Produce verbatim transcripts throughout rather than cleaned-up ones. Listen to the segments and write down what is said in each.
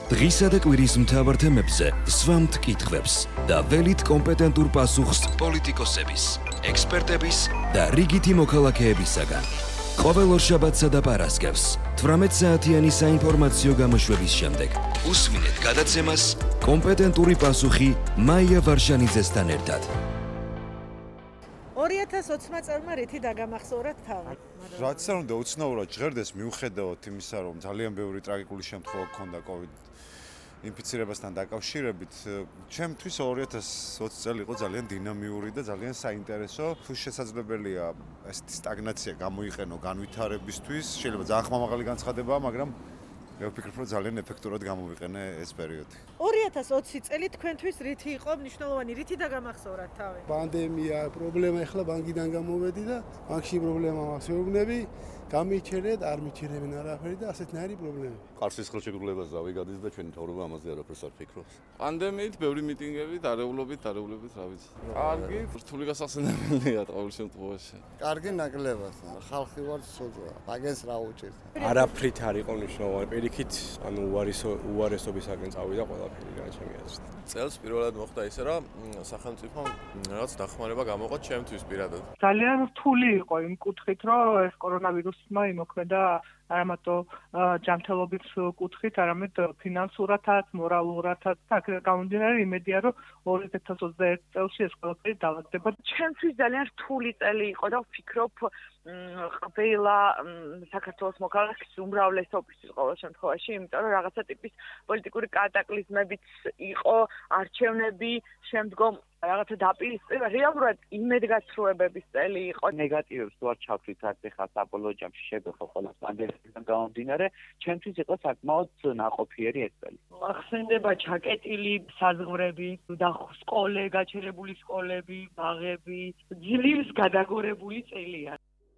დღისა და კვირის მთავარ თემებზე სვამთ კითხვებს და ველით კომპეტენტურ პასუხს პოლიტიკოსების, ექსპერტების და რიგითი მოქალაქეებისაგან. ყოველ ორშაბათსა და პარასკევს თვრამეტ საათიანი საინფორმაციო გამოშვების შემდეგ უსმინეთ გადაცემას კომპეტენტური პასუხი მაია ვარშანიძესთან ერთად. ორი ათას ოცდაათმა წელმა რითი დაგამახსოვრათ თავი? რაც არ უნდა უცნაურად ჟღერდეს მიუხედავად იმისა, რომ ძალიან ბევრი ტრაგიკული შემთხვევა გქონდა COVID ინფიცირებასთან დაკავშირებით, ჩემთვის ორი ათას ოცი წელი იყო ძალიან დინამიური და ძალიან საინტერესო. თუ შესაძლებელია ესეთი სტაგნაცია გამოიყენო განვითარებისთვის, შეიძლება ძალიან ხმამაღალი განცხადებაა, მაგრამ მე ვფიქრობ, რომ ძალიან ეფექტურად გამოვიყენე ეს პერიოდი. ორი ათას ოცი წელი თქვენთვის რითი იყო მნიშვნელოვანი, რითი დაგამახსოვრათ თავი? პანდემია, პრობლემა, ეხლა ბანკიდან გამოვედი და ბანკში პრობლემა მაქვს, ვეუბნები, გამიჩერეთ, არ მიჩერებენ არაფერი და ასეთნაირი პრობლემები. ყარსის ხელშეკრულებას ზავი გადის და ჩვენი თავრობა ამაზე არაფერს არ ფიქრობს. პანდემიით, ბევრი მიტინგები, დარეულობით, დარეულებით, რა ვიცი. კარგი, რთული გასახსენებელია ყოველ შემთხვევაში. კარგი ნაკლებად, ხალხი ვარ სოძვა, მაგას რა უჭერთ. არაფრით არ იყო მნიშვნელოვანი, პირიქით, ანუ უარესო უარესობისაგან წავიდა ყველაფერი რა ჩემი აზრით. წელს პირველად მოხდა ისე, რომ სახელმწიფომ რაღაც დახმარება გამოყო ჩემთვის პირადად. ძალიან რთული იყო იმ კუთხით, რომ ეს კორონავირუსმა იმოქმედა არამატო ჯანმრთელობის კუთხით, არამედ ფინანსურათაც, მორალურათაც, აქედან გამომდინარე იმედია, რომ ორი ათას ოცდაერთი წელში ეს ყველაფერი დავაგდება. ჩემთვის ძალიან რთული წელი იყო და ვფიქრობ, ყველა საქართველოს მოქალაქის უმრავლესობის ყოველ შემთხვევაში, იმიტომ რომ რაღაცა ტიპის პოლიტიკური კატაკლიზმებიც იყო, არჩევნები, შემდგომ რაღაცა დაპირისპირება, რეალურად იმედგაცრუებების წელი იყო. ნეგატივებს თუ არ ჩავთვლით აქ ახლა საბოლოო ჯამში შეგვეხო ყველა პანდემიიდან გამომდინარე, ჩემთვის იყო საკმაოდ ნაყოფიერი ეს წელი. ახსენდება ჩაკეტილი საზღვრები, და სკოლე, გაჩერებული სკოლები, ბაღები, ძლივს გადაგორებული წელია.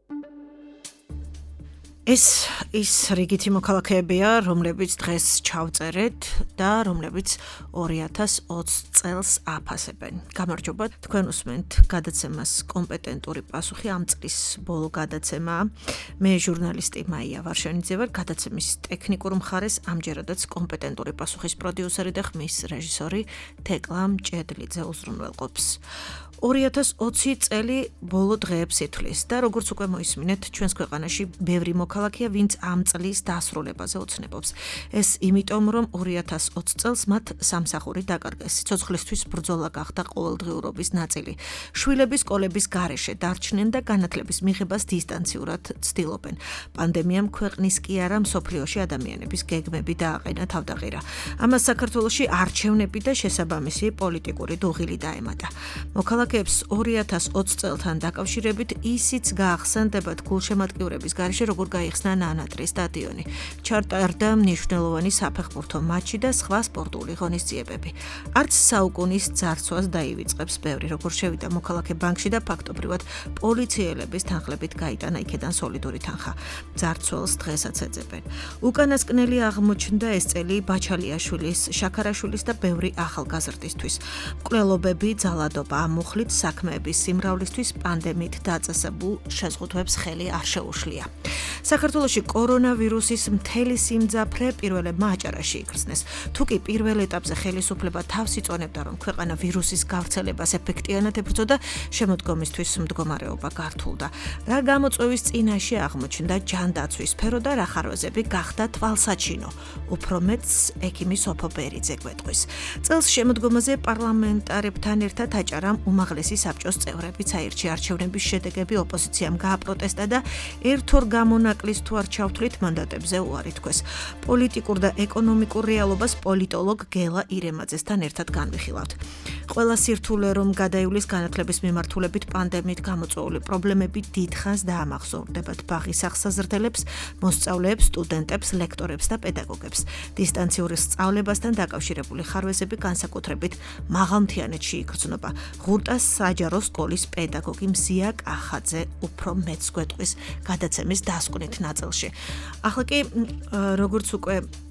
ეს ის რიგითი მოქალაქეებია, რომლებიც დღეს ჩავწერეთ და რომლებიც ორი ათას ოცი წელს აფასებენ. გამარჯობა, თქვენ უსმენთ გადაცემას კომპეტენტური პასუხი, ამ წლის ბოლო გადაცემაა. მე ჟურნალისტი მაია ვარშანიძე ვარ, გადაცემის ტექნიკურ მხარეს ამჯერადაც კომპეტენტური პასუხის პროდიუსერი და ხმის რეჟისორი თეკლა მჭედლიძე უზრუნველყოფს. ორი ათას ოცი წელი ბოლო დღეებს ითვლის და როგორც უკვე მოისმინეთ, ჩვენს ქვეყანაში ბევრი მოქალაქეა, ვინც ამ წლის დასრულებაზე ოცნებობს. ეს იმიტომ, რომ ორი ათას ოცი წელს მათ სამსახური დაკარგეს. სიცოცხლისთვის ბრძოლა გახდა ყოველდღიურობის ნაწილი. შვილები სკოლების გარეშე დარჩნენ და განათლების მიღებას დისტანციურად ცდილობენ. პანდემიამ ქვეყნის კი არა, მსოფლიოში ადამიანების გეგმები დააყენა თავდაღირა. ამას საქართველოში არჩევნები და შესაბამისი პოლიტიკური დუღილი დაემატა. მოქალაქეებს ორი ათას ოცი წელთან დაკავშირებით ისიც გაახსენდებათ გულშემატკივრების გარეშე, როგორ გაიხსნა ნანატრის სტადიონი. ჩატარდა მნიშვნელოვანი საფეხბურთო მატჩი და სხვა სპორტული ღონისძიებები. არც საუკუნის ძარცვას დაივიწყებს ბევრი, როგორ შევიდა მოქალაქე ბანკში და ფაქტობრივად პოლიციელების თანხლებით გაიტანა იქედან სოლიდური თანხა. ძარცველს დღესაც ეძებენ. უკანასკნელი აღმოჩნდა ეს წელი ბაჩალიაშვილის, შაქარაშვილის და ბევრი ახალგაზრდისთვის. მკვლელობები, ძალადობა, ამუხლით საქმეების სიმრავლისთვის პანდემიით დაწესებულ შეზღუდვებს ხელი არ შეუშლია. საქართველოში კორონავირუსის მთელი სიმძაფრე პირველებმა აჭარაში იგრძნეს. თუკი პირველ ეტაპზე ხელისუფლება თავს იწონებდა, რომ ქვეყანა ვირუსის გავრცელებას ეფექტიანად ებრძოდა, შემოდგომისთვის მდგომარეობა გართულდა. რა გამოწვევის წინაშე აღმოჩნდა ჯანდაცვის სფერო და რა ხარვეზები გახდა თვალსაჩინო. უფრო მეტს ექიმი სოფო ბერიძე გვეტყვის. წელს შემოდგომაზე პარლამენტარებთან ერთად აჭარამ უმაღლესი საბჭოს წევრებიც აირჩია. არჩევნების შედეგები ოპოზიციამ გააპროტესტა და ერთ-ორ გამონაკლის თუ არ ჩავთვლით მანდატებზე უარი თქვეს. პოლიტიკურ და ეკონომიკურ რეალობას პოლიტოლოგ გელა ირემაძესთან ერთად განვიხილავთ. ყველა სირთულე, რომ გადაივლის განათლების მიმართულებით პანდემიით გამოწვეული პრობლემები დიდხანს დაამახსოვრდებათ ბაღის აღსაზრდელებს, მოსწავლეებს, სტუდენტებს, ლექტორებს და პედაგოგებს. დისტანციური სწავლებასთან დაკავშირებული ხარვეზები განსაკუთრებით მაღალმთიანეთში იგრძნობა. ღურტას საჯარო სკოლის პედაგოგი მზია კახაძე უფრო მეც გვეტყვის გადაცემის დასკვნით ნაწილში. ახლა კი როგორც უკვე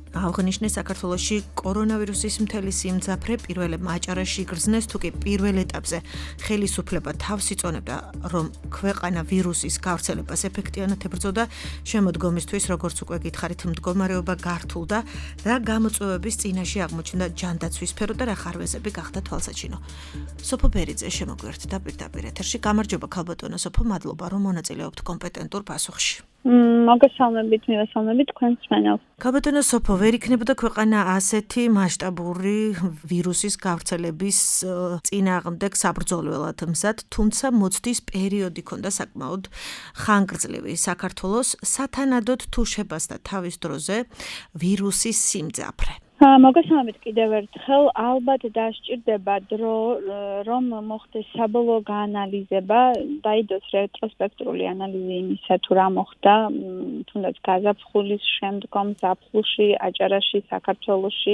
აღნიშნე საქართველოში კორონავირუსის მთელი სიმძაფრე პირველებმა აჭარაში იგრძნეს, თუ კი პირველ ეტაპზე ხელისუფლება თავს იწონებდა, რომ ქვეყანა ვირუსის გავრცელებას ეფექტიანად ებრძოდა, შემოდგომისთვის, როგორც უკვე გითხარით, მდგომარეობა გართულდა და გამოწვევების წინაშე აღმოჩნდა ჯანდაცვის სფერო და რა ხარვეზები გახდა თვალსაჩინო. სოფო ბერიძე შემოგვიერთდა პირდაპირ ეთერში. გამარჯობა ქალბატონო სოფო, მადლობა რომ მონაწილეობთ კომპეტენტურ პასუხში. მოგესალმებით, მივესალმებით თქვენს მენელს. ქალბატონო სოფო, ვერ იქნებოდა ქვეყანა ასეთი მასშტაბური ვირუსის გავრცელების წინააღმდეგ საბრძოლველად მზად, თუმცა მოცდის პერიოდი ქონდა საკმაოდ ხანგრძლივი. საქართველოს სათანადოდ თუ შებასდა თავის დროზე ვირუსის სიმძაფრე. მოგესალმებით კიდევ ერთხელ, ალბათ დასჭირდება დრო, რომ მოხდეს საბოლოო გაანალიზება, დაიდოს რეტროსპექტრული ანალიზი იმისა, თუ რა მოხდა, თუნდაც გაზაფხულის შემდგომ ზაფხულში, აჭარაში, საქართველოში,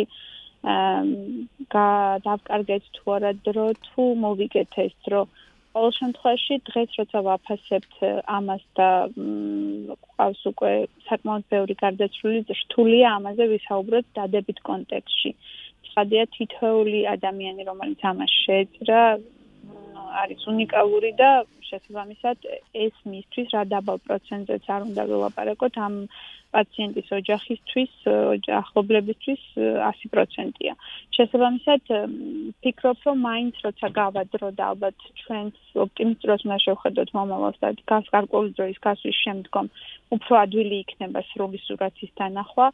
დავკარგეთ თუ არა დრო, თუ მოვიგეთ ეს დრო. ყოველ შემთხვევაში დღეს როცა ვაფასებთ ამას და ყავს უკვე საკმაოდ ბევრი გარდაცვლილი, რთულია ამაზე ვისაუბროთ დადებით კონტექსტში. ცხადია, თითოეული ადამიანი, რომელიც ამას შეეწირა, არის უნიკალური და შესაბამისად ეს მისთვის რა დაბალ პროცენტზეც არ უნდა ვილაპარაკოთ, ამ პაციენტის ოჯახისთვის, ახლობლებისთვის ასი პროცენტია. შესაბამისად, ფიქრობ, რომ მაინც როცა გავა დრო და ალბათ ჩვენს ოპტიმისტურად უნდა შევხედოთ მომავალს და გარკვეული დროის გასვლის შემდგომ უფრო ადვილი იქნება სრული სურათის დანახვა.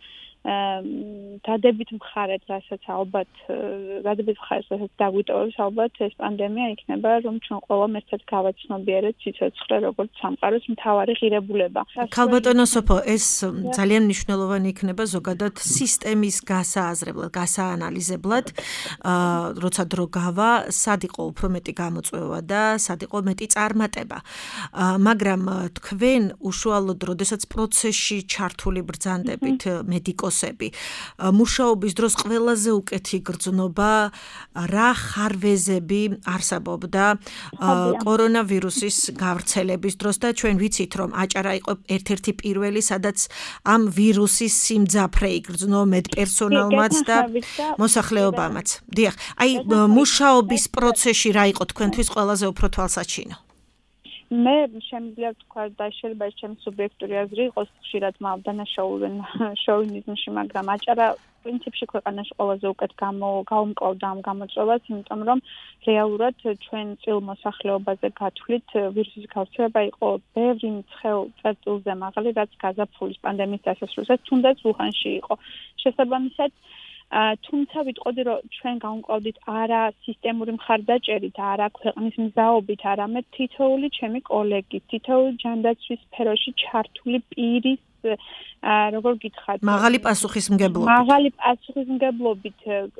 დადებით მხარეთ, რასაც ალბათ, დადებით მხარეთ, რასაც დაგვიტოვებს, ალბათ ეს პანდემია იქნება, რომ ჩვენ ყველამ ერთად გავაცნობიერეთ სიცოცხლე როგორც სამყაროს მთავარი ღირებულება. ქალბატონო სოფო, ეს ძალიან მნიშვნელოვანი იქნება ზოგადად სისტემის გასააზრებლად, გასაანალიზებლად, როცა დრო გავა, სად იყო უფრო მეტი გამოწვევა და სად იყო მეტი წარმატება. მაგრამ თქვენ უშუალოდ, როდესაც პროცესში ჩართული ბრძანდებით მედიკოსები, მუშაობის დროს ყველაზე უკეთი გრძნობა, რა ხარვეზები არსებობდა კორონავირუსის გავრცელების დროს და ჩვენ ვიცით, რომ აჭარა იყო ერთ-ერთი პირველი, სადაც ამ ვირუსის სიმძაფრე იგრძნო მედპერსონალმაც და მოსახლეობამაც. დიახ, აი მუშაობის პროცესში რა იყო თქვენთვის ყველაზე უფრო თვალსაჩინო? მე შემიძლია ვთქვა და შეიძლება ეს ჩემი სუბიექტური აზრი იყოს, ხშირად მავდანაშაულენ შოვინიზმში, მაგრამ აჭარა პრინციპში ქვეყანაში ყველაზე უკეთ გაუმკლავდა ამ გამოწვევას, იმიტომ რომ რეალურად ჩვენ წილ მოსახლეობაზე გათვლით ვირუსის გავრცელება იყო ბევრი მცხელ წერტილზე მაღალი, რაც გაზაფხულის პანდემიის დასასრულსაც თუნდაც უხანში იყო. შესაბამისად, თუმცა ვიტყოდი, რომ ჩვენ გავუმკლავდით არა სისტემური მხარდაჭერით, არა ქვეყნის მზაობით, არამედ თითოეული ჩემი კოლეგი, თითოეული ჯანდაცვის სფეროში ჩართული პირის როგორ გითხრათ, მაღალი პასუხისმგებლობით. მაღალი პასუხისმგებლობით,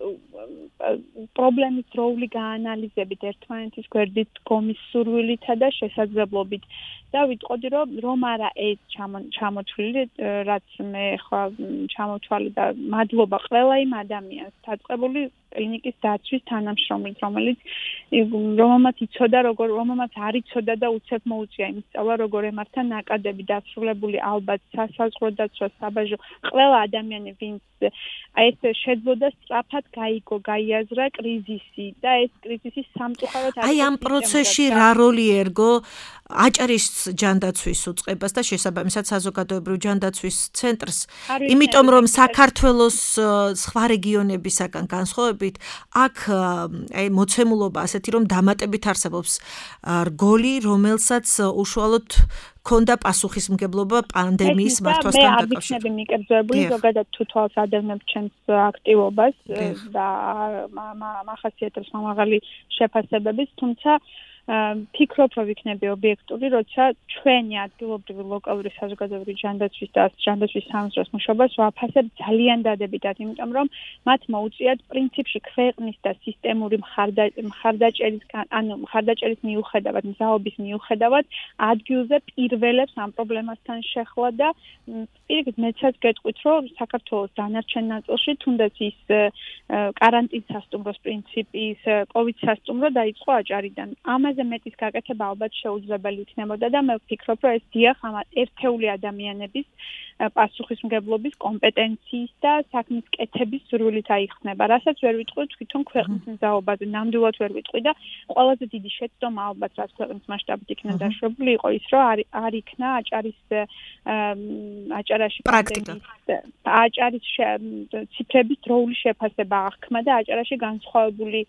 პრობლემის დროული გაანალიზებით, ერთმანეთის გვერდით დგომის სურვილითა და შესაძლებლობით. და ვიტყოდი, რომ რომ არა ეს ჩამოთვლილი, რაც მე ხა ჩამოთვალი და მადლობა ყველა იმ ადამიანს, დაწყებული კლინიკის დაცვის თანამშრომლით, რომელიც რომელმაც იცოდა, როგორ რომელმაც არ იცოდა და უცებ მოუწია იმ სწავლა, როგორ ემართა ნაკადები დასრულებული ალბათ სასაზღვრო დაცვა, საბაჟო, ყველა ადამიანი, ვინც ეს შეძლო და სწრაფად გაიგო, გაიაზრა კრიზისი და ეს კრიზისი სამწუხაროდ აი ამ პროცესში რა როლი ერგო აჭარის ჯანდაცვის უწყებას და შესაბამისად საზოგადოებრივ ჯანდაცვის ცენტრს, იმიტომ რომ საქართველოს სხვა რეგიონებისაგან განსხვავებით აქ აი მოცემულობა ასეთი რომ დამატებით არსებობს რგოლი, რომელსაც უშუალოდ ქონდა პასუხისმგებლობა პანდემიის მართვასთან დაკავშირებით. მე არ ვიცნები მიკერძოებული, ზოგადად თუ თვალს ადევნებ ჩემს აქტივობას და მახასიათებს მაღალი შეფასებების, თუმცა ფიქრობ, რომ იქნები ობიექტური, როცა ჩვენი ადგილობრივი ლოკალური საზოგადოებრივი ჯანდაცვის და ჯანდაცვის სამსწროს მუშაობას ვაფასებ ძალიან დადებითად, იმიტომ რომ მათ მოუწიათ პრინციპში ქვეყნის და სისტემური მხარდაჭერის, ანუ მხარდაჭერის მიუხედავად, მზაობის მიუხედავად, ადგილზე პირველებს ამ პრობლემასთან შეხლა და პირიქით მეცაც გეტყვით, რომ საქართველოს დანარჩენ ნაწილში თუნდაც ის კარანტინ სასტუმროს პრინციპი, ის კოვიდ სასტუმრო დაიწყო აჭარიდან. ამას ამაზე მეტის გაკეთება ალბათ შეუძლებელი იქნებოდა და მე ვფიქრობ, რომ ეს დიახ ამ ერთეული ადამიანების პასუხისმგებლობის, კომპეტენციის და საქმის კეთების სურვილით აიხსნება. რასაც ვერ ვიტყვი თვითონ ქვეყნის მზაობაზე, ნამდვილად ვერ ვიტყვი და ყველაზე დიდი შეცდომა ალბათ რაც ქვეყნის მასშტაბით იქნა დაშვებული იყო ის, რომ არ არ იქნა აჭარის აჭარაში პრაქტიკა. აჭარის ციფრების დროული შეფასება აღქმა და აჭარაში განსხვავებული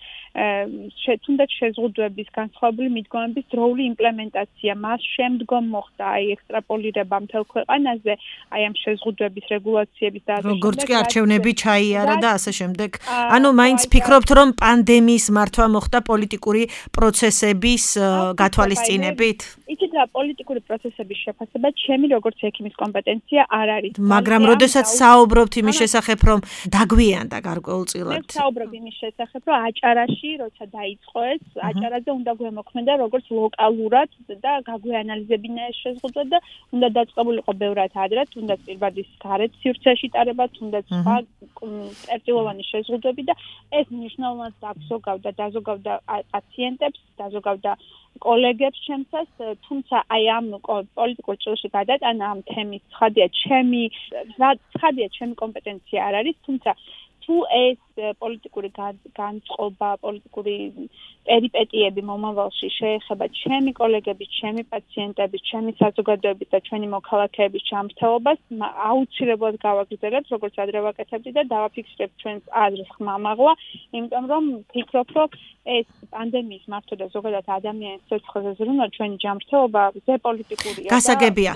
თუნდაც შეზღუდვების, განსხვავებული მიდგომების დროული იმპლემენტაცია, მას შემდგომ მოხდა აი ექსტრაპოლირება მთელ ქვეყანაზე, აი ამ შეზღუდვების რეგულაციების და ასე შემდეგ. როგორც კი არჩევნები ჩაიარა და ასე შემდეგ. ანუ მაინც ფიქრობთ, რომ პანდემიის მართვა მოხდა პოლიტიკური პროცესების გათვალისწინებით? იცით რა, პოლიტიკური პროცესების შეფასება ჩემი როგორც ექიმის კომპეტენცია არ არის. მაგრამ როდესაც საუბრობთ იმის შესახებ, რომ დაგვიანდა გარკვეულწილად. მე საუბრობ იმის შესახებ, რომ აჭარაში, როცა დაიწყო ეს, აჭარაზე უნდა გვემოქმედა როგორც ლოკალურად და გაგვეანალიზებინა ეს შეზღუდვა და უნდა დაწყებულიყო ბევრად ადრე, თუნდაც პირბადის გარეთ სივრცეში ტარება, თუნდაც სხვა წერტილოვანი შეზღუდვები და ეს მნიშვნელოვნად დაზოგავდა, დაზოგავდა პაციენტებს, დაზოგავდა კოლეგებს ჩემსას, თუმცა აი ამ პოლიტიკურ ჭრილში გადატანა ამ თემის ცხადია ჩემი, ცხადია ჩემი კომპეტენცია არ არის, თუმცა თუ ეს პოლიტიკური განწყობა, პოლიტიკური პერიპეტიები მომავალში შეეხება ჩემი კოლეგების, ჩემი პაციენტების, ჩემი საზოგადოების და ჩვენი მოქალაქეების ჯანმრთელობას, აუცილებლად გავაგრძელებთ, როგორც ადრე ვაკეთებდი და დავაფიქსირებთ ჩვენს აზრს ხმამაღლა, იმიტომ რომ ვფიქრობ, რომ ეს პანდემიის მართვა და ზოგადად ადამიანის სიცოცხლეზე ზრუნვა ჩვენი ჯანმრთელობა ზე პოლიტიკურია. გასაგებია.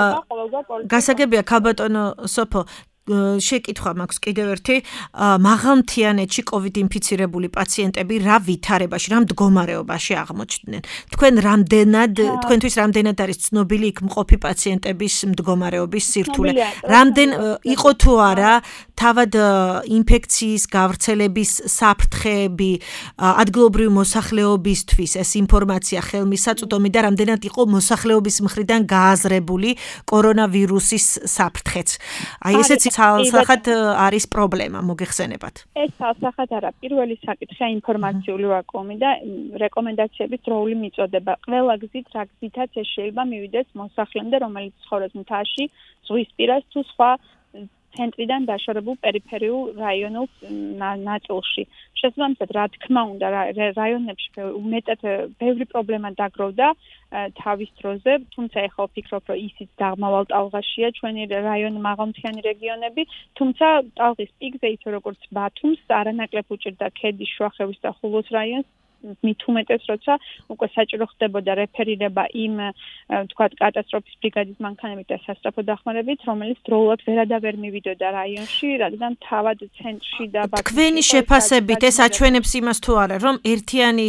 გასაგებია ქალბატონო სოფო შეკითხვა მაქვს კიდევ ერთი მაღალმთიანეთში კოვიდ ინფიცირებული პაციენტები რა ვითარებაში, რა მდგომარეობაში აღმოჩნდნენ. თქვენ რამდენად, თქვენთვის რამდენად არის ცნობილი იქ მყოფი პაციენტების მდგომარეობის სირთულე? რამდენ იყო თუ არა თავად ინფექციის გავრცელების საფრთხეები ადგილობრივი მოსახლეობისთვის ეს ინფორმაცია ხელმისაწვდომი და რამდენად იყო მოსახლეობის მხრიდან გააზრებული კორონავირუსის საფრთხეც? აი ესეც ცალსახად არის პრობლემა, მოგეხსენებათ. ეს ცალსახად არა, პირველი საკითხია ინფორმაციული ვაკუუმი და რეკომენდაციების დროული მიწოდება. ყველა გზით, რა გზითაც ეს შეიძლება მივიდეს მოსახლემდე, რომელიც ცხოვრობს მთაში, ზღვისპირას თუ სხვა ცენტრიდან დაშორებულ პერიფერიულ რაიონულ ნაწილში. შესაბამისად, რა თქმა უნდა, რაიონებში უმეტად ბევრი პრობლემა დაგროვდა თავის დროზე, თუმცა ეხლა ვფიქრობ, რომ ისიც დაღმავალ ტალღაშია ჩვენი რაიონი მაღალმთიანი რეგიონები, თუმცა ტალღის პიკზე ისე როგორც ბათუმს არანაკლებ უჭირდა ქედის, შუახევის და ხულოს რაიონს, მით უმეტეს, როცა უკვე საჭირო ხდებოდა რეფერირება იმ თქვათ კატასტროფის ბრიგადის მანქანებით და სასწრაფო დახმარებით, რომელიც დროულად ვერადავერ მივიდოდა რაიონში, რადგან თავად ცენტრში და თქვენი შეფასებით ეს აჩვენებს იმას თუ არა, რომ ერთიანი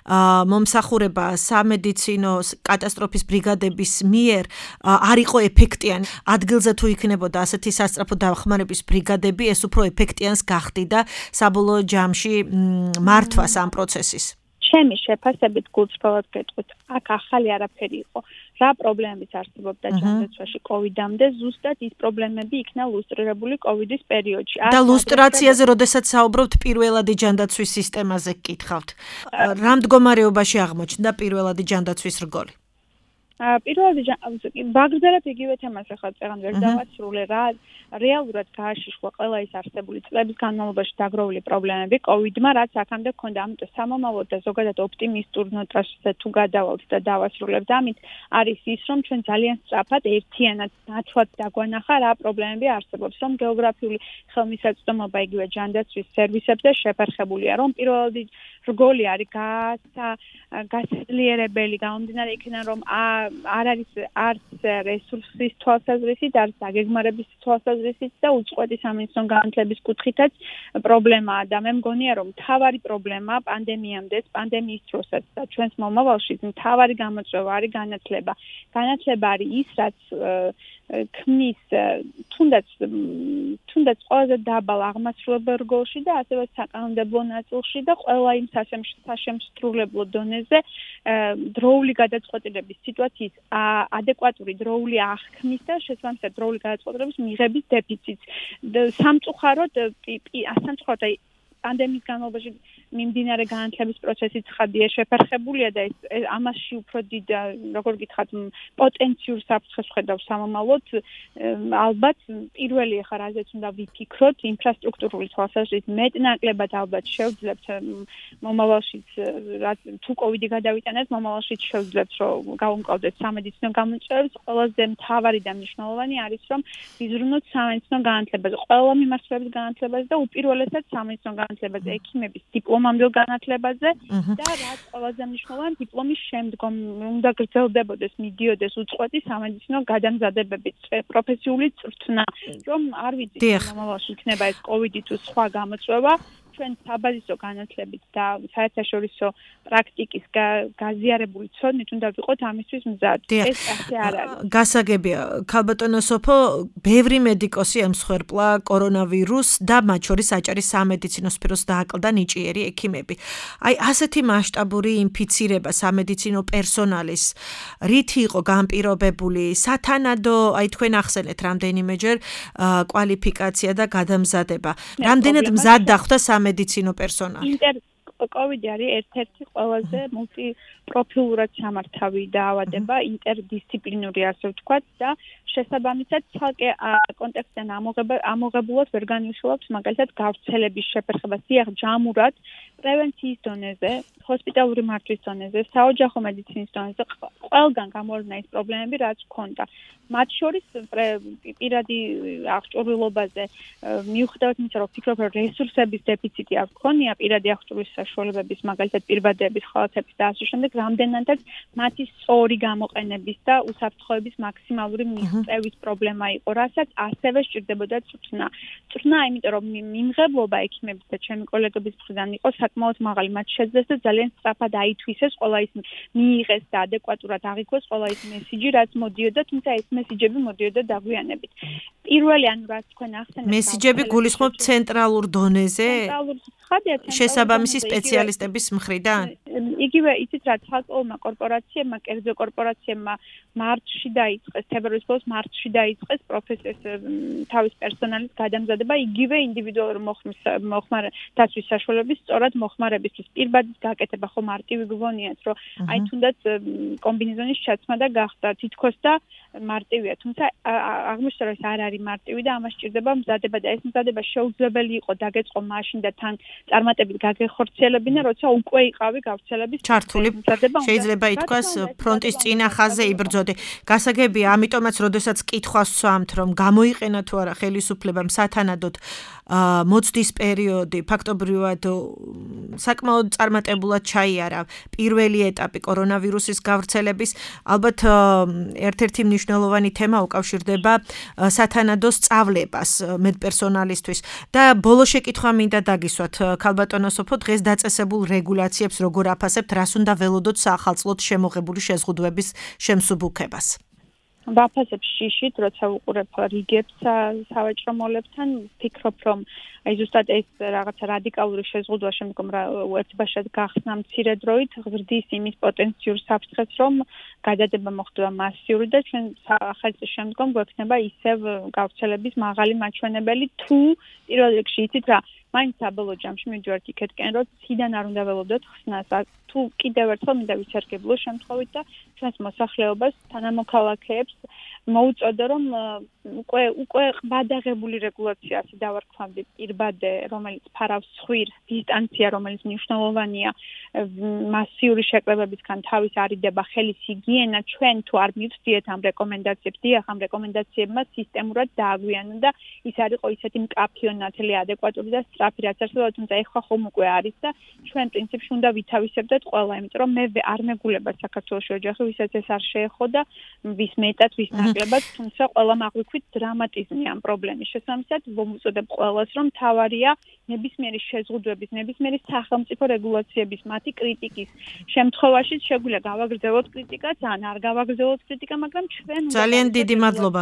მომსახურება სამედიცინო კატასტროფის ბრიგადების მიერ არ იყო ეფექტიანი. ადგილზე თუ იქნებოდა ასეთი სასწრაფო დახმარების ბრიგადები, ეს უფრო ეფექტიანს გახდიდა საბოლოო ჯამში მართვას ამ პროცესის. ჩემი შეფასებით გულწრფელად გეტყვით, აქ ახალი არაფერი იყო. რა პრობლემებიც არსებობდა ჯანდაცვაში კოვიდამდე, ზუსტად ის პრობლემები იქნა ლუსტრირებული კოვიდის პერიოდში. და ლუსტრაციაზე, როდესაც საუბრობთ პირველადი ჯანდაცვის სისტემაზე გკითხავთ. რა მდგომარეობაში აღმოჩნდა პირველადი ჯანდაცვის რგოლი? პირველადი ვაგრძელებ იგივე თემას ახლა წეგან ვერ დავასრულე რა რეალურად გააშიშვა ყველა ის არსებული წლების განმავლობაში დაგროვილი პრობლემები კოვიდმა, რაც აქამდე ჰქონდა, ამიტომ სამომავლოდ და ზოგადად ოპტიმისტურ ნოტაზე თუ გადავალთ და დავასრულებთ, ამით არის ის, რომ ჩვენ ძალიან სწრაფად ერთიანად ნათლად დაგვანახა რა პრობლემები არსებობს, რომ გეოგრაფიული ხელმისაწვდომობა იგივე ჯანდაცვის სერვისებზე შეფერხებულია, რომ პირველადი რგოლი არის გასაძლიერებელი, გამომდინარე იქიდან, რომ არ არის არც რესურსის თვალსაზრისით, არც დაგეგმარების თვალსაზრისით და უწყვეტი სამინისტრო განათლების კუთხითაც პრობლემაა და მე მგონია, რომ მთავარი პრობლემა პანდემიამდეც, პანდემიის დროსაც და ჩვენს მომავალში მთავარი გამოწვევა არის განათლება. განათლება არის ის, რაც ქმნის თუნდაც თუნდაც ყველაზე დაბალ აღმასრულებელ რგოლში და ასევე საკანონმდებლო ნაწილში და ყველა იმ საშემსრულებლო დონეზე დროული გადაწყვეტილების სიტუაციის ადეკვატური დროული აღქმის და შესაბამისად დროული გადაწყვეტილების მიღების დეფიციტს. სამწუხაროდ სამწუხაროდ პანდემიის განმავლობაში მიმდინარე განათლების პროცესი ცხადია შეფერხებულია და ეს ამასში უფრო დიდ როგორ გითხრათ პოტენციურ საფრთხეს ვხედავ სამომავლოდ ალბათ პირველი ახლა რაზეც უნდა ვიფიქროთ ინფრასტრუქტურული თვალსაზრისით მეტნაკლებად ალბათ შევძლებთ მომავალშიც თუ კოვიდი გადავიტანეთ მომავალშიც შევძლებთ რომ გავუმკლავდეთ სამედიცინო გამომწვევებს ყველაზე მთავარი და მნიშვნელოვანი არის რომ ვიზრუნოთ სამედიცინო განათლებაზე ყველა მიმართულების განათლებაზე და უპირველესად სამედიცინო განათლებაზე ექიმების დიპლომამდელ განათლებაზე და რაც ყველაზე მნიშვნელოვანი დიპლომის შემდგომ უნდა გრძელდებოდეს მიდიოდეს უწყვეტი სამედიცინო გადამზადებებით პროფესიული წვრთნა რომ არ ვიცი მომავალში იქნება ეს კოვიდი თუ სხვა გამოწვევა ჩვენ საბაზისო განათლებით და საერთაშორისო პრაქტიკის გაზიარებული ცოდნით უნდა ვიყოთ ამისთვის მზად. ეს ასე არ არის. გასაგებია, ქალბატონო სოფო, ბევრი მედიკოსი ემსხვერპლა კორონავირუსს და მათ შორის აჭარის სამედიცინო სფეროს დააკლდა ნიჭიერი ექიმები. აი, ასეთი მასშტაბური ინფიცირება სამედიცინო პერსონალის რითი იყო განპირობებული? სათანადო, აი თქვენ ახსენეთ რამდენიმეჯერ კვალიფიკაცია და გადამზადება. რამდენად მზად დახვდა სამედიცინო პერსონალი? ინტერ კოვიდი არის ერთ-ერთი ყველაზე მულტიპროფილურად სამართავი დაავადება, ინტერდისციპლინური ასე ვთქვათ და შესაბამისად ცალკე კონტექსტიდან ამოღებულად ვერ განვიხილავთ მაგალითად გავრცელების შეფერხებას სიახ ჯამურად პრევენციის დონეზე, ჰოსპიტალური მართვის დონეზე, საოჯახო მედიცინის დონეზე ყველგან გამორნა ის პრობლემები რაც ჰქონდა. მათ შორის პირადი აღჭურვილობაზე მიუხედავად იმისა, რომ ვფიქრობ, რომ რესურსების დეფიციტი არ გქონია პირადი აღჭურვილობის საშუალებების, მაგალითად პირბადეების ხალხების და ასე შემდეგ, რამდენადაც მათი სწორი გამოყენების და უსაფრთხოების მაქსიმალური მიღწევის პრობლემა იყო, რასაც ასევე სჭირდებოდა წვრთნა. წვრთნა, იმიტომ რომ მიმღებლობა ექიმების და ჩემი კოლეგების მხრიდან იყო საკმაოდ მაღალი, მათ შეძლეს და ძალიან სწრაფად აითვისეს ყველა ის მიიღეს და ადეკვატურად აღიქვეს ყველა ის მესიჯი, რაც მოდიოდა, თუმცა ეს მესიჯები მოდიოდა დაგვიანებით. პირველი ანუ რაც თქვენ ახსენეთ მესიჯები გულისხმობთ ცენტრალურ დონეზე? ცენტრალურ ხადია შესაბამისი სპეციალისტების მხრიდან? იგივე იცით რა ცალკეულმა კორპორაციებმა, კერძო კორპორაციებმა მარტში დაიწყეს, თებერვლის ბოლოს მარტში დაიწყეს პროფესიის თავის პერსონალის გადამზადება, იგივე ინდივიდუალური მოხმის მოხმარ დაცვის საშუალების სწორად მოხმარებისთვის. პირბადის გაკეთება ხო მარტივი გგონიათ, რომ აი თუნდაც კომბინეზონის ჩაცმა და გახდა თითქოს და მარტივია, თუმცა აღმოჩნდა რომ ეს არ არის მარტივი და ამას სჭირდება მზადება და ეს მზადება შეუძლებელი იყო დაგეწყო მაშინ და თან წარმატებით გაგეხორციელებინა, როცა უკვე იყავი გავრცელების ჩართული. შეიძლება ითქვას ფრონტის წინა ხაზზე იბრძოდი. გასაგებია, ამიტომაც როდესაც კითხვას ვსვამთ, რომ გამოიყენა თუ არა ხელისუფლებამ სათანადოდ მოცდის პერიოდი, ფაქტობრივად საკმაოდ წარმატებულად ჩაიარა პირველი ეტაპი კორონავირუსის გავრცელების, ალბათ ერთ-ერთი მნიშვნელოვანი თემა უკავშირდება სათანადო სწავლებას მედპერსონალისთვის და ბოლო შეკითხვა მინდა დაგისვათ ქალბატონო სოფო, დღეს დაწესებულ რეგულაციებს როგორ აფასებთ, რას უნდა ველოდოთ საახალწლოდ შემოღებული შეზღუდვების შემსუბუქებას? ვაფასებ შიშით, როცა ვუყურებ რიგებს სავაჭრო მოლებთან, ვფიქრობ, რომ აი ზუსტად ეს რაღაცა რადიკალური შეზღუდვა შემდგომ ერთბაშად გახსნა მცირე დროით, ღრდის იმის პოტენციურ საფრთხეს, რომ გადადება მოხდება მასიური და ჩვენ სახელმწიფოს შემდგომ გვექნება ისევ გავრცელების მაღალი მაჩვენებელი, თუ პირველ რიგში იცით რა, მაინც საბოლოო ჯამში მივდივართ იქეთკენ, რომ ციდან არ უნდა ველოდოთ ხსნას, თუ კიდევ ერთხელ მინდა ვიცერგებლო შემთხვევით და ჩვენს მოსახლეობას, თანამოქალაქეებს მოუწოდო, რომ უკვე უკვე ბადაღებული რეგულაცია ასე დავარქვამდი პირბადე, რომელიც ფარავს ხვირ, დისტანცია, რომელიც მნიშვნელოვანია, მასიური შეკრებებისგან თავის არიდება, ხელის ჰიგიენა, ჩვენ თუ არ მივცდიეთ ამ რეკომენდაციებს, დიახ, ამ რეკომენდაციებმა სისტემურად დააგვიანა და ის არ იყო ისეთი მკაფიო ნათელი, ადეკვატური და სწრაფი, რაც არსებობდა, თუმცა ეხლა ხომ უკვე არის და ჩვენ პრინციპში უნდა ვითავისებდეთ ყველა, იმიტომ რომ მე არ მეგულება საქართველოს ოჯახი, ვისაც ეს არ შეეხო და ვის მეტად, ვის ნაკლებად, თუმცა ყველა მაღვიქვით დრამატიზმი ამ პრობლემის შესამისად ვუწოდებ ყველას, რომ თავარია ნებისმიერი შეზღუდვების, ნებისმიერი სახელმწიფო რეგულაციების, მათი კრიტიკის შემთხვევაში შეგვიძლია გავაგრძელოთ კრიტიკაც, ან არ გავაგრძელოთ კრიტიკა, მაგრამ ჩვენ ძალიან დიდი მადლობა.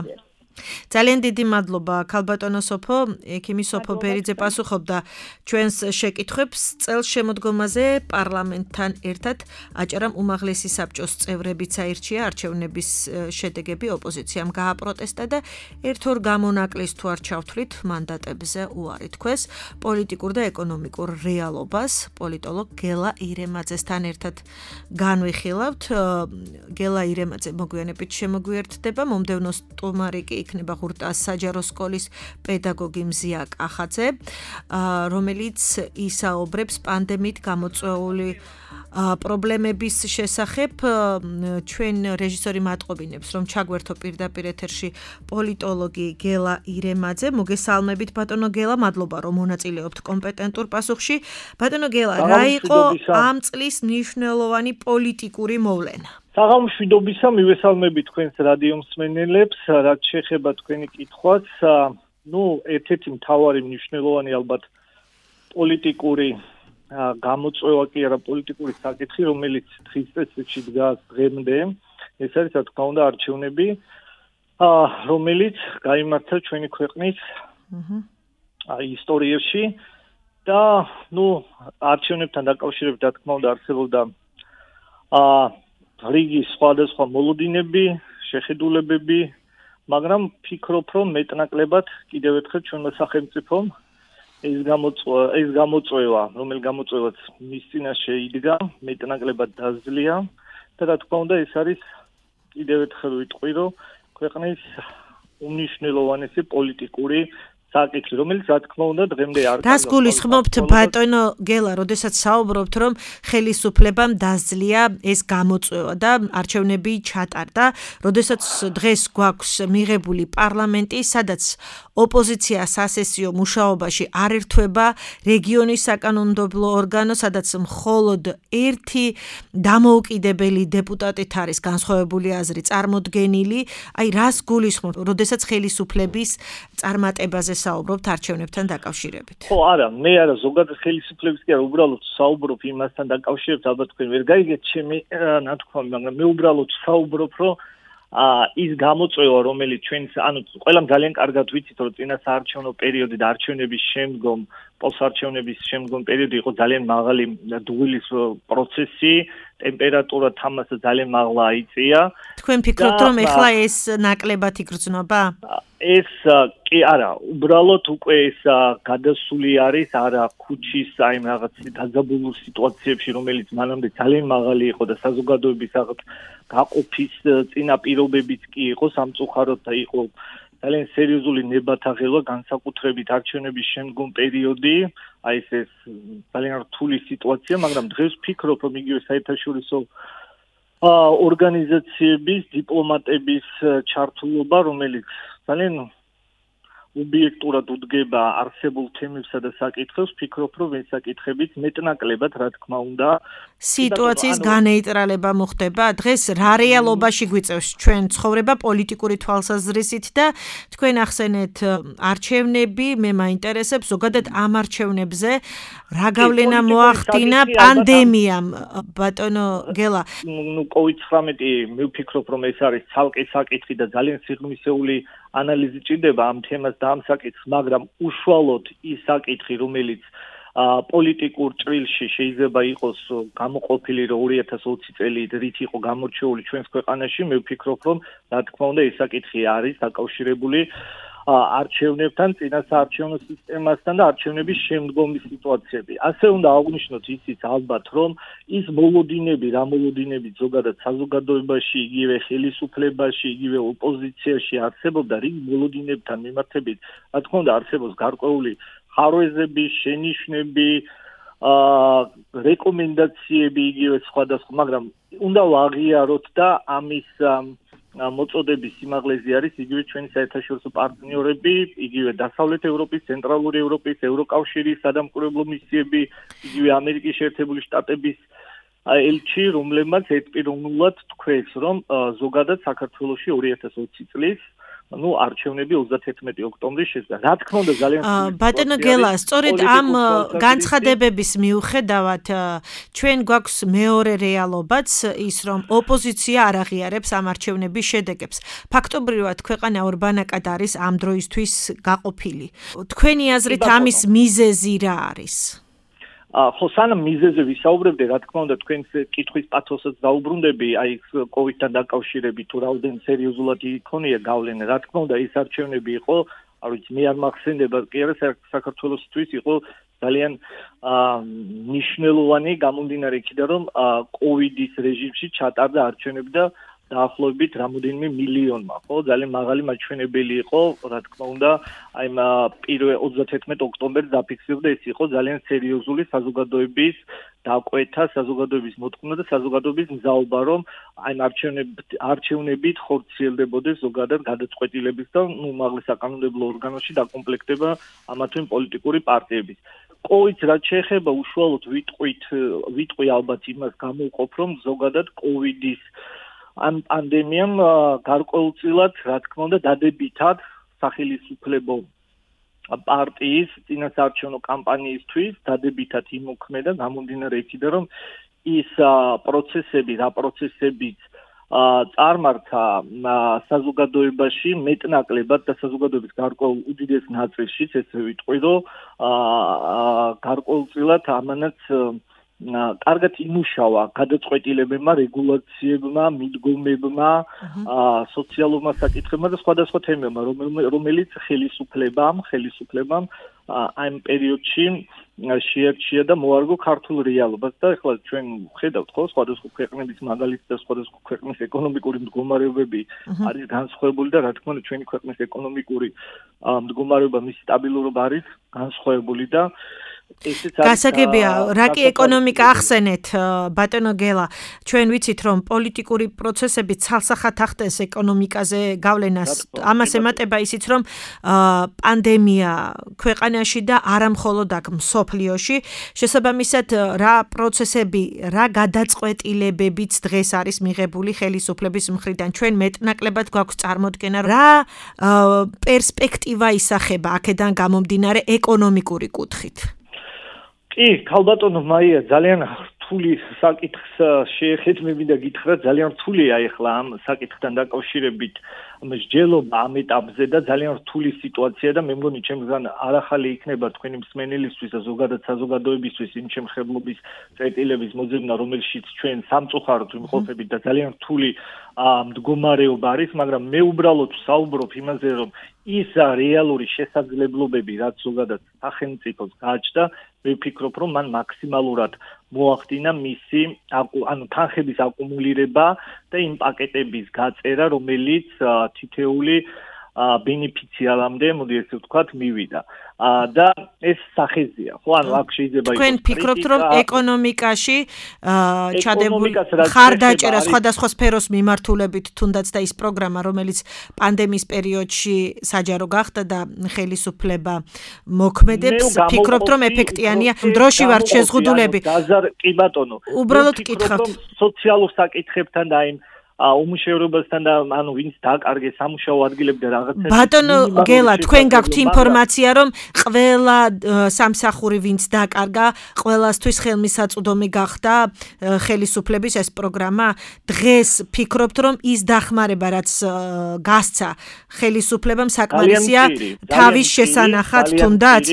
ძალიან დიდი მადლობა ქალბატონო სოფო, ექიმი სოფო ბერიძე პასუხობდა ჩვენს შეკითხვებს წელს შემოდგომაზე პარლამენტთან ერთად აჭარამ უმაღლესი საბჭოს წევრებიც აირჩია, არჩევნების შედეგები ოპოზიციამ გააპროტესტა და ერთ-ორ გამონაკლის თუ არ ჩავთვლით მანდატებზე უარი თქვეს პოლიტიკურ და ეკონომიკურ რეალობას პოლიტოლოგ გელა ირემაძესთან ერთად განვიხილავთ. გელა ირემაძე მოგვიანებით შემოგვიერთდება, მომდევნო სტუმარი კი იქნება ღურტას საჯარო სკოლის პედაგოგი მზია კახაძე, რომელიც ისაუბრებს პანდემიით გამოწვეული პრობლემების შესახებ. ჩვენ რეჟისორი მატყობინებს, რომ ჩაგვერთო პირდაპირ ეთერში პოლიტოლოგი გელა ირემაძე. მოგესალმებით ბატონო გელა, მადლობა რომ მონაწილეობთ კომპეტენტურ პასუხში. ბატონო გელა, რა იყო ამ წლის მნიშვნელოვანი პოლიტიკური მოვლენა? საღამოშვიდობისა, მივესალმებით თქვენს რადიო მსმენელებს, რაც შეეხება თქვენი კითხვას. ნუ ერთ-ერთი მთავარი მნიშვნელოვანი ალბათ პოლიტიკური გამოწვევა კი არა, პოლიტიკური საკითხი, რომელიც დღის წესრიგში დგას დღემდე, ეს არის რა თქმა უნდა არჩევნები, რომელიც გაიმართა ჩვენი ქვეყნის ისტორიაში და ნუ არჩევნებთან დაკავშირებით რა თქმა უნდა არსებობდა რიგი სხვადასხვა მოლოდინები, შეხედულებები, მაგრამ ფიქრობ, რომ მეტნაკლებად კიდევ ერთხელ ჩვენმა სახელმწიფომ ეს გამოწვევა, ეს გამოწვევა, რომელიც გამოწვევაც მის წინაშე იდგა, მეტნაკლებად დაძლია და რა თქმა უნდა ეს არის კიდევ ერთხელ ვიტყვი, რომ ქვეყნის უმნიშვნელოვანესი პოლიტიკური საკითხი, რომელიც რა თქმა უნდა დღემდე არ რას გულისხმობთ ბატონო გელა, როდესაც საუბრობთ, რომ ხელისუფლებამ დაძლია ეს გამოწვევა და არჩევნები ჩატარდა, როდესაც დღეს გვაქვს მიღებული პარლამენტი, სადაც ოპოზიცია სასესიო მუშაობაში არ ერთვება, რეგიონის საკანონმდებლო ორგანო, სადაც მხოლოდ ერთი დამოუკიდებელი დეპუტატით არის განსხვავებული აზრი წარმოდგენილი, აი რას გულისხმობთ, როდესაც ხელისუფლების წარმატებაზე საუბრობთ არჩევნებთან დაკავშირებით. ხო, არა, მე არა ზოგადად ხელისუფლების კი არა, უბრალოდ საუბრობ იმასთან დაკავშირებით, ალბათ თქვენ ვერ გაიგეთ ჩემი ნათქვამი, მაგრამ მე უბრალოდ საუბრობ, რომ ის გამოწვევა, რომელიც ჩვენს, ანუ ყველამ ძალიან კარგად ვიცით, რომ წინასაარჩევნო პერიოდი და არჩევნების შემდგომ, პოსტარჩევნების შემდგომ პერიოდი იყო ძალიან მაღალი დუღილის პროცესი, ტემპერატურა თამასა ძალიან მაღლა აიწია. თქვენ ფიქრობთ, რომ ეხლა ეს ნაკლებად იგრძნობა? ეს კი არა, უბრალოდ უკვე ეს გადასული არის არა ქუჩის აი რაღაც დაძაბულულ სიტუაციებში, რომელიც მანამდე ძალიან მაღალი იყო და საზოგადოების რაღაც გაყოფის წინაპირობებიც კი იყო სამწუხაროდ და იყო ძალიან სერიოზული ნებათაღელვა განსაკუთრებით არჩევნების შემდგომ პერიოდი, აი ეს ეს ძალიან რთული სიტუაცია, მაგრამ დღეს ვფიქრობ, რომ იგივე საერთაშორისო ორგანიზაციების, დიპლომატების ჩართულობა, რომელიც ძალიან ობიექტურად უდგება არსებულ თემებსა და საკითხებს, ვფიქრობ, რომ ეს საკითხებიც მეტნაკლებად, რა თქმა უნდა, სიტუაციის განეიტრალება მოხდება. დღეს რა რეალობაში გვიწევს ჩვენ ცხოვრება პოლიტიკური თვალსაზრისით და თქვენ ახსენეთ არჩევნები, მე მაინტერესებს ზოგადად ამ არჩევნებზე რა გავლენა მოახდინა პანდემიამ, ბატონო გელა. ნუ კოვიდ ცხრამეტი მე ვფიქრობ, რომ ეს არის ცალკე საკითხი და ძალიან სიღრმისეული ანალიზი ჭირდება ამ თემას და ამ საკითხს, მაგრამ უშუალოდ ის საკითხი, რომელიც პოლიტიკურ ჭრილში შეიძლება იყოს გამოყოფილი, რომ ორი ათას ოცი წელი რით იყო გამორჩეული ჩვენს ქვეყანაში, მე ვფიქრობ, რომ რა თქმა უნდა ეს საკითხი არის დაკავშირებული არჩევნებთან, წინასაარჩევნო სისტემასთან და არჩევნების შემდგომი სიტუაციები. ასე უნდა აღვნიშნოთ ისიც ალბათ, რომ ის მოლოდინები, რა მოლოდინები ზოგადად საზოგადოებაში, იგივე ხელისუფლებაში, იგივე ოპოზიციაში არსებობდა, რიგ მოლოდინებთან მიმართებით, რა თქმა უნდა არსებობს გარკვეული ხარვეზები, შენიშვნები, რეკომენდაციები, იგივე სხვადასხვა, მაგრამ უნდა ვაღიაროთ და ამის მოწოდების სიმაღლეზე არის იგივე ჩვენი საერთაშორისო პარტნიორები, იგივე დასავლეთ ევროპის, ცენტრალური ევროპის, ევროკავშირის სადამკვირვებლო მისიები, იგივე ამერიკის შეერთებული შტატების ელჩი, რომლებმაც ერთპიროვნულად თქვეს, რომ ზოგადად საქართველოში ორი ათას ოცი წლის ну არჩევნები ოცდათერთმეტი ოქტომბრის შედგა. რა თქმა უნდა ძალიან ბატონო გელა, სწორედ ამ განცხადებების მიუხედავად ჩვენ გვაქვს მეორე რეალობაც ის რომ ოპოზიცია არ აღიარებს ამ არჩევნების შედეგებს. ფაქტობრივად ქვეყანა ორბანაკად არის ამ დროისთვის გაყოფილი. თქვენი აზრით ამის მიზეზი რა არის? ხო სანამ მიზეზზე ვისაუბრებდე, რა თქმა უნდა თქვენ კითხვის პათოსაც დაუბრუნდები, აი კოვიდთან დაკავშირებით თუ რაოდენ სერიოზულად იქონია გავლენა. რა თქმა უნდა ის არჩევნები იყო, არ ვიცი, მე არ მახსენდება, კი არა საქართველოსთვის იყო ძალიან მნიშვნელოვანი გამომდინარე იქიდან, რომ კოვიდის რეჟიმში ჩატარდა არჩევნები და დაახლოებით რამოდენიმე მილიონმა, ხო, ძალიან მაღალი მაჩვენებელი იყო, რა თქმა უნდა, აი პირველ ოცდათერთმეტი ოქტომბერს დაფიქსირდა, ეს იყო ძალიან სერიოზული საზოგადოების დაკვეთა, საზოგადოების მოთხოვნა და საზოგადოების მზაობა, რომ აი არჩევნებით ხორციელდებოდეს ზოგადად გადაწყვეტილების და ნუ უმაღლეს საკანონმდებლო ორგანოში დაკომპლექტება ამა თუ იმ პოლიტიკური პარტიების. კოვიდს რაც შეეხება უშუალოდ ვიტყვით, ვიტყვი ალბათ იმას გამოვყოფ, რომ ზოგადად კოვიდის ამ პანდემიამ გარკვეულწილად, რა თქმა უნდა, დადებითად სახელმწიფო პარტიის წინასაარჩევნო კამპანიისთვის დადებითად იმოქმედა გამომდინარე იქიდან, რომ ის პროცესები, რა პროცესებიც წარმართა საზოგადოებაში მეტნაკლებად და საზოგადოების გარკვეულ უდიდეს ნაწილშიც, ესე ვიტყვი, რომ გარკვეულწილად ამანაც კარგად იმუშავა გადაწყვეტილებებმა, რეგულაციებმა, მიდგომებმა, სოციალურმა საკითხებმა და სხვადასხვა თემებმა, რომელიც ხელისუფლებამ, ხელისუფლებამ ამ პერიოდში შეარჩია და მოარგო ქართულ რეალობას და ეხლა ჩვენ ვხედავთ ხო სხვადასხვა ქვეყნების მაგალითს და სხვადასხვა ქვეყნის ეკონომიკური მდგომარეობები არის განსხვავებული და რა თქმა უნდა ჩვენი ქვეყნის ეკონომიკური მდგომარეობა მის სტაბილურობა არის განსხვავებული და გასაგებია, რა კი ეკონომიკა ახსენეთ, ბატონო გელა, ჩვენ ვიცით, რომ პოლიტიკური პროცესები ცალსახად ახდენს ეკონომიკაზე გავლენას. ამას ემატება ისიც, რომ პანდემია ქვეყანაში და არა მხოლოდ აქ მსოფლიოში, შესაბამისად, რა პროცესები, რა გადაწყვეტილებებიც დღეს არის მიღებული ხელისუფლების მხრიდან. ჩვენ მეტნაკლებად გვაქვს წარმოდგენა, რა პერსპექტივა ისახება აქედან გამომდინარე ეკონომიკური კუთხით. კი, ქალბატონო მაია, ძალიან რთული საკითხს შეეხეთ, მე მინდა გითხრა, ძალიან რთულია ეხლა ამ საკითხთან დაკავშირებით მსჯელობა ამ ეტაპზე და ძალიან რთული სიტუაცია და მე მგონი ჩემგან არახალი იქნება თქვენი მსმენელისთვის და ზოგადად საზოგადოებისთვის იმ შემხებლობის წერტილების მოძებნა, რომელშიც ჩვენ სამწუხაროდ ვიმყოფებით და ძალიან რთული მდგომარეობა არის, მაგრამ მე უბრალოდ საუბრობ იმაზე, რომ ის რეალური შესაძლებლობები, რაც ზოგადად სახელმწიფოს გააჩნდა, მე ვფიქრობ, რომ მან მაქსიმალურად მოახდინა მისი ანუ თანხების აკუმულირება და იმ პაკეტების გაწერა, რომელიც თითეული ბენეფიციარამდე, მოდი ესე ვთქვათ, მივიდა. და ეს სახეზია, ხო, ანუ აქ შეიძლება იყოს. თქვენ ფიქრობთ, რომ ეკონომიკაში ჩადებული ხარდაჭერა სხვადასხვა სფეროს მიმართულებით, თუნდაც და ის პროგრამა, რომელიც პანდემიის პერიოდში საჯარო გახდა და ხელისუფლება მოქმედებს, ფიქრობთ, რომ ეფექტიანია, დროში ვართ შეზღუდულები. კი ბატონო. უბრალოდ კითხავთ. სოციალურ საკითხებთან და იმ უმუშევრობასთან და ანუ ვინც დააკარგეს სამუშაო ადგილები და რაღაცა ბატონო გელა თქვენ გაქვთ ინფორმაცია რომ ყველა სამსახური ვინც დააკარგა ყველასთვის ხელმისაწვდომი გახდა ხელისუფლების ეს პროგრამა დღეს ფიქრობთ რომ ის დახმარება რაც გასცა ხელისუფლებამ საკმარისია თავის შესანახად თუნდაც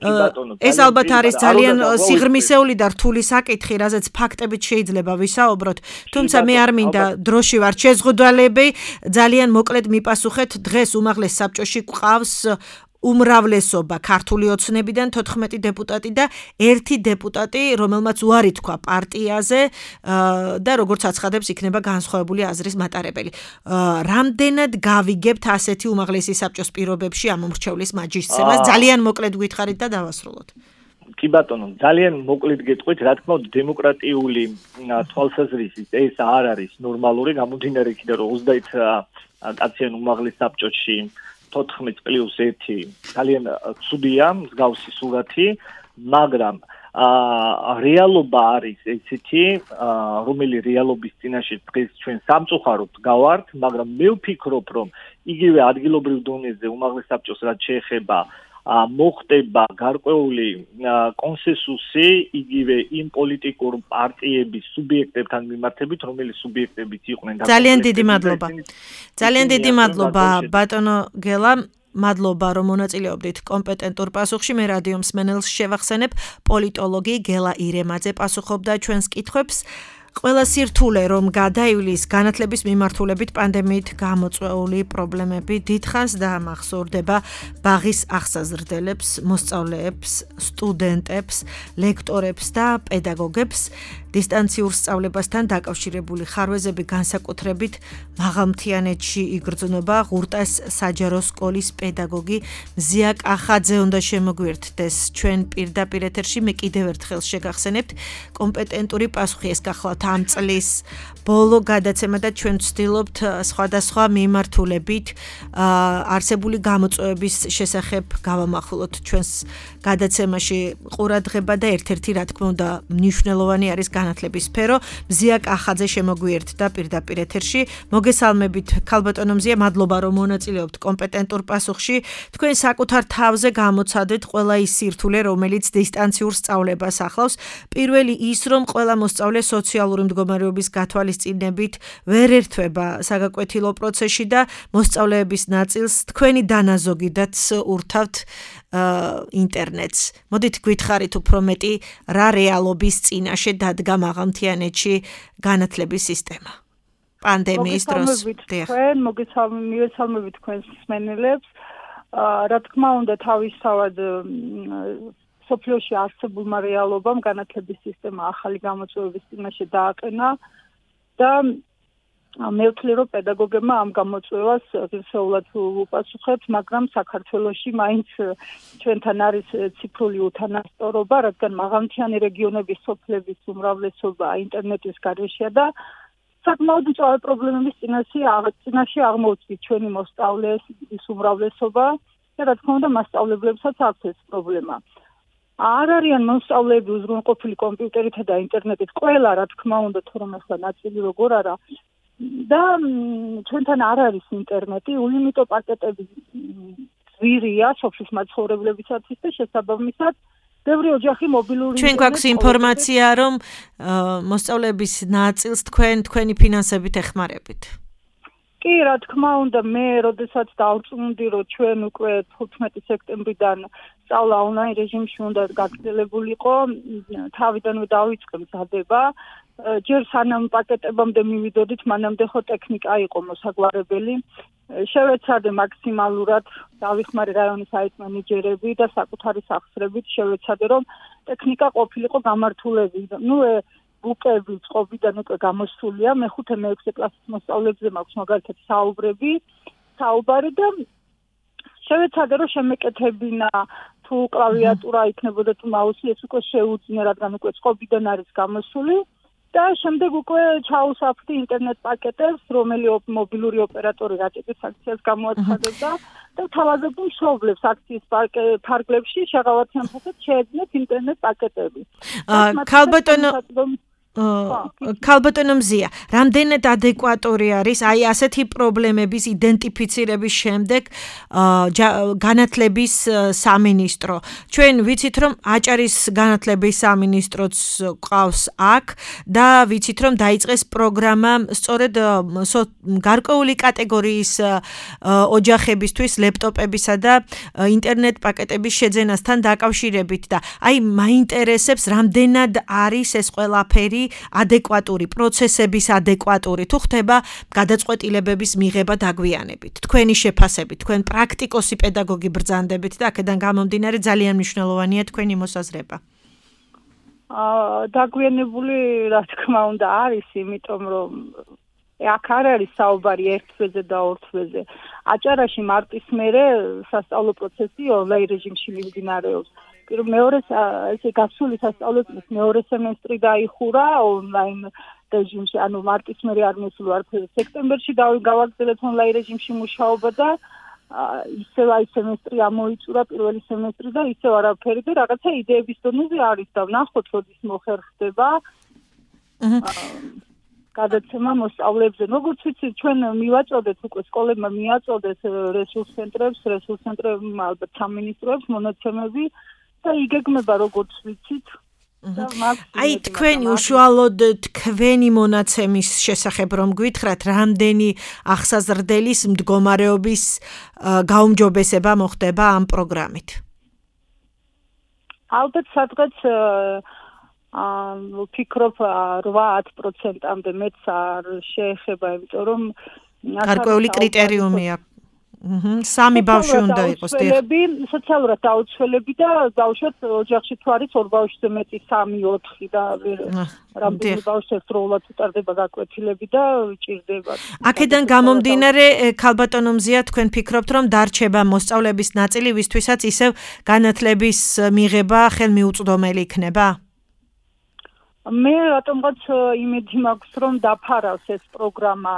ეს ალბათ არის ძალიან სიღრმისეული და რთული საკითხი რაზეც ფაქტებით შეიძლება ვისაუბროთ თუმცა მე არ მინდა დროში ვარ შეზღუდვალები ძალიან მოკლედ მიპასუხეთ დღეს უმაღლეს საბჭოში ყავს უმრავლესობა ქართული ოცნებიდან თოთხმეტი დეპუტატი და ერთი დეპუტატი რომელმაც უარი თქვა პარტიაზე და როგორც აცხადებს იქნება განსხვავებული აზრის მატარებელი რამდენად გავიგებთ ასეთი უმაღლესი საბჭოს პირობებში ამ მომრჩევლის მაჯისცემას ძალიან მოკლედ გითხარით და დავასრულოთ კი ბატონო, ძალიან მოკლედ გეტყვით, რა თქმა უნდა, დემოკრატიული თვალსაზრისით ეს არ არის ნორმალური, გამომდინარე იქიდან, რომ ოცდაერთი კაციან უმაღლეს საბჭოში თოთხმეტ პლუს ერთი ძალიან ცუდია, მსგავსი სურათი, მაგრამ აა რეალობა არის ესეთი, რომელი რეალობის წინაშე დღეს ჩვენ სამწუხაროდ გავართ, მაგრამ მე ვფიქრობ, რომ იგივე ადგილობრივ დონეზე უმაღლეს საბჭოს რაც შეეხება მოხდება გარკვეული კონსენსუსი იგივე იმ პოლიტიკურ პარტიების სუბიექტებთან მიმართებით, რომელი სუბიექტებიც იყვნენ ძალიან დიდი მადლობა. ძალიან დიდი მადლობა ბატონო გელა. მადლობა რომ მონაწილეობდით კომპეტენტურ პასუხში. მე რადიო მსმენელს შევახსენებ, პოლიტოლოგი გელა ირემაძე პასუხობდა ჩვენს კითხვებს. ყველა სირთულე რომ გადაივლის განათლების მიმართულებით პანდემიით გამოწვეული პრობლემები დიდხანს დაამახსოვრდება ბაღის აღსაზრდელებს, მოსწავლეებს, სტუდენტებს, ლექტორებს და პედაგოგებს. დისტანციურ სწავლებასთან დაკავშირებული ხარვეზები განსაკუთრებით მაღალმთიანეთში იგრძნობა. ღურტას საჯარო სკოლის პედაგოგი მზია კახაძე უნდა შემოგვიერთდეს ჩვენ პირდაპირ ეთერში. მე კიდევ ერთხელ შეგახსენებთ, კომპეტენტური პასუხი ეს გახლავთ ამ წლის ბოლო გადაცემა და ჩვენ ვცდილობთ სხვადასხვა მიმართულებით არსებული გამოწვევების შესახებ გავამახვილოთ ჩვენს გადაცემაში ყურადღება და ერთ-ერთი რა თქმა უნდა მნიშვნელოვანი არის განათლების სფერო. მზია კახაძე შემოგვიერთდა პირდაპირ ეთერში. მოგესალმებით ქალბატონო მზია, მადლობა რომ მონაწილეობთ კომპეტენტურ პასუხში. თქვენ საკუთარ თავზე გამოცადეთ ყველა ის სირთულე, რომელიც დისტანციურ სწავლებას ახლავს. პირველი ის, რომ ყველა მოსწავლე სოციალური მდგომარეობის გათვალისწინებით ვერ ერთვება საგაკვეთილო პროცესში და მოსწავლეების ნაწილს თქვენი დანაზოგიდაც ურთავთ ინტერნეტს. მოდით გვითხარით უფრო მეტი რა რეალობის წინაშე დადგა მაღალმთიანეთში განათლების სისტემა პანდემიის დროს. თქვენ მოგესალმებით თქვენს მსმენელებს. რა თქმა უნდა თავისთავად სოფლიოში არსებულმა რეალობამ განათლების სისტემა ახალი გამოწვევების წინაშე დააყენა და მე ვთვლი, რომ პედაგოგებმა ამ გამოწვევას ღირსეულად უპასუხეთ, მაგრამ საქართველოში მაინც ჩვენთან არის ციფრული უთანასწორობა, რადგან მაღალმთიანი რეგიონების სოფლების უმრავლესობა ინტერნეტის გარეშეა და საკმაოდ მწვავე პრობლემების წინაშე აღმოჩნდით ჩვენი მოსწავლეების უმრავლესობა და რა თქმა უნდა მასწავლებლებსაც აქვს ეს პრობლემა. არ არიან მოსწავლეები უზრუნველყოფილი კომპიუტერითა და ინტერნეტით, ყველა რა თქმა უნდა, თორემ ახლა ნაწილი როგორ არა და ჩვენთან არ არის ინტერნეტი, უიმიტო პაკეტები ძვირია სოფლის მაცხოვრებლებისათვის და შესაბამისად ბევრი ოჯახი მობილური ჩვენ გვაქვს ინფორმაცია, რომ მოსწავლეების ნაწილს თქვენ თქვენი ფინანსებით ეხმარებით. კი, რა თქმა უნდა, მე როდესაც დავწუნდი, რომ ჩვენ უკვე თერთმეტი სექტემბრიდან სწავლა ონლაინ რეჟიმში უნდა გაგრძელებულიყო, თავიდანვე დავიწყე მზადება. ჯერ სანამ პაკეტებამდე მივიდოდით, მანამდე ხო ტექნიკა იყო მოსაგვარებელი. შევეცადე მაქსიმალურად, დავიხმარე რაიონის აიტ მენეჯერები და საკუთარი სახსრებით შევეცადე, რომ ტექნიკა ყოფილიყო გამართულები. ნუ ბუკები წყობიდან უკვე გამოსულია, მეხუთე მეექვსე კლასის მოსწავლეებზე მაქვს მაგალითად საუბრები, საუბარი და შევეცადე, რომ შემეკეთებინა თუ კლავიატურა იქნებოდა თუ მაუსი, ეს უკვე შეუძინე, რადგან უკვე წყობიდან არის გამოსული. და შემდეგ უკვე ჩაუსაფრდი ინტერნეტ პაკეტებს, რომელი მობილური ოპერატორი რაჭების აქციას გამოაცხადებდა და თავაზებულ მშობლებს აქციის ფარგლებში შეღავათიან ფასად შეეძინათ ინტერნეტ პაკეტები. ქალბატონო ქალბატონო მზია, რამდენად ადეკვატორი არის აი ასეთი პრობლემების იდენტიფიცირების შემდეგ განათლების სამინისტრო. ჩვენ ვიცით, რომ აჭარის განათლების სამინისტროც ყავს აქ და ვიცით, რომ დაიწყეს პროგრამა სწორედ გარკვეული კატეგორიის ოჯახებისთვის ლეპტოპებისა და ინტერნეტ პაკეტების შეძენასთან დაკავშირებით და აი მაინტერესებს, რამდენად არის ეს ყველაფერი ადეკვატური, პროცესების ადეკვატური, თუ ხდება გადაწყვეტილებების მიღება დაგვიანებით. თქვენი შეფასებით, თქვენ პრაქტიკოსი პედაგოგი ბრძანდებით და აქედან გამომდინარე ძალიან მნიშვნელოვანია თქვენი მოსაზრება. აა დაგვიანებული რა თქმა უნდა არის, იმიტომ რომ აქ არ არის საუბარი ერთ თვეზე და ორ თვეზე. აჭარაში მარტის მერე სასწავლო პროცესი ონლაინ რეჟიმში მიმდინარეობს. მეორე ესე გასული სასწავლო წლის მეორე სემესტრი დაიხურა ონლაინ რეჟიმში, ანუ მარტის მერე არ მისულა არც სექტემბერში გავაგრძელეთ ონლაინ რეჟიმში მუშაობა და ისევ აი სემესტრი ამოიწურა პირველი სემესტრი და ისევ არაფერი და რაღაცა იდეების დონეზე არის და ვნახოთ როდის მოხერხდება გადაცემა მოსწავლეებზე. როგორც ვიცი, ჩვენ მივაწოდეთ უკვე სკოლებმა მიაწოდეთ რესურს ცენტრებს, რესურს ცენტრებმა ალბათ სამინისტროებს მონაცემები და იგეგმება როგორც ვიცით. აი თქვენი უშუალოდ თქვენი მონაცემის შესახებ რომ გვითხრათ, რამდენი ახსაზრდელის მდგომარეობის გაუმჯობესება მოხდება ამ პროგრამით? ალბათ სადღაც აა ვფიქრობ ოთხ პროცენტამდე მეც არ შეეხება, იმიტომ რომ გარკვეული კრიტერიუმი აქვს. აჰა, სამი ბავშვი უნდა იყოს, დიახ. სოციალურად დაუცველები და ბავშვად ოჯახში თუ არის ორ ბავშვზე მეტი სამი ოთხი და რამდენი ბავშვი ერთდროულად უტარდება გაკვეთილები და ჭირდება. აქედან გამომდინარე, ქალბატონო მზია, თქვენ ფიქრობთ, რომ დარჩება მოსწავლების ნაწილი, ვისთვისაც ისევ განათლების მიღება ხელმიუწვდომელი იქნება? მე რატომღაც იმედი მაქვს, რომ დაფარავს ეს პროგრამა.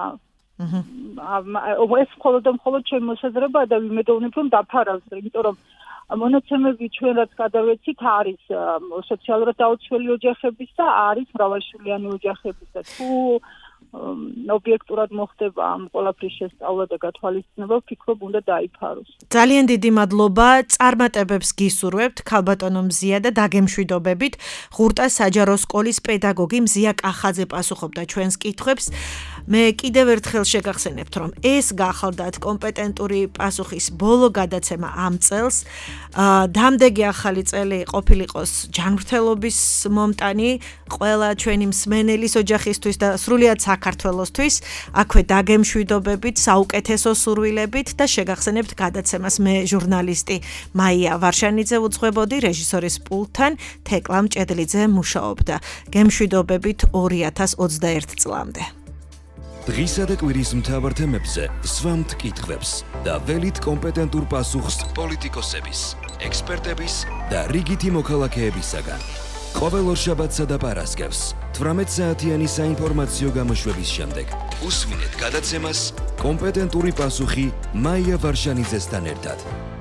ეს მხოლოდ მხოლოდ ჩემი მოსაზრებაა და ვიმედოვნებ, რომ დაფარავს, იმიტომ რომ მონაცემები ჩვენ რაც გადავეცით არის სოციალურად დაუცველი ოჯახების და არის მრავალშვილიანი ოჯახების და თუ ობიექტურად მოხდება ამ ყველაფრის შესწავლა და გათვალისწინება, ვფიქრობ, უნდა დაიფაროს. ძალიან დიდი მადლობა, წარმატებებს გისურვებთ, ქალბატონო მზია და დაგემშვიდობებით. ღურტა საჯარო სკოლის პედაგოგი მზია კახაძე პასუხობდა ჩვენს კითხვებს. მე კიდევ ერთხელ შეგახსენებთ, რომ ეს გახალდათ კომპეტენტური პასუხის ბოლო გადაცემა ამ წელს. დამდეგი ახალი წელი ყოფილიყოს ჯანმრთელობის მომტანი ყველა ჩვენი მსმენელის ოჯახისთვის და სრულიად საქართველოსთვის. აქვე დაგემშვიდობებით, საუკეთესო სურვილებით და შეგახსენებთ გადაცემას მე ჟურნალისტი მაია ვარშანიძე უძღვებოდი, რეჟისორის პულტთან თეკლა მჭედლიძე მუშაობდა. გემშვიდობებით ორი ათას ოცდაერთ წლამდე. დღისა და კვირის მთავარ თემებზე სვამთ კითხვებს და ველით კომპეტენტურ პასუხს პოლიტიკოსების, ექსპერტების და რიგითი მოქალაქეებისაგან. ყოველ ორშაბათსა და პარასკევს თვრამეტ საათიანი საინფორმაციო გამოშვების შემდეგ უსვინეთ გადაცემას კომპეტენტური პასუხი მაია ვარშანიძესთან ერთად.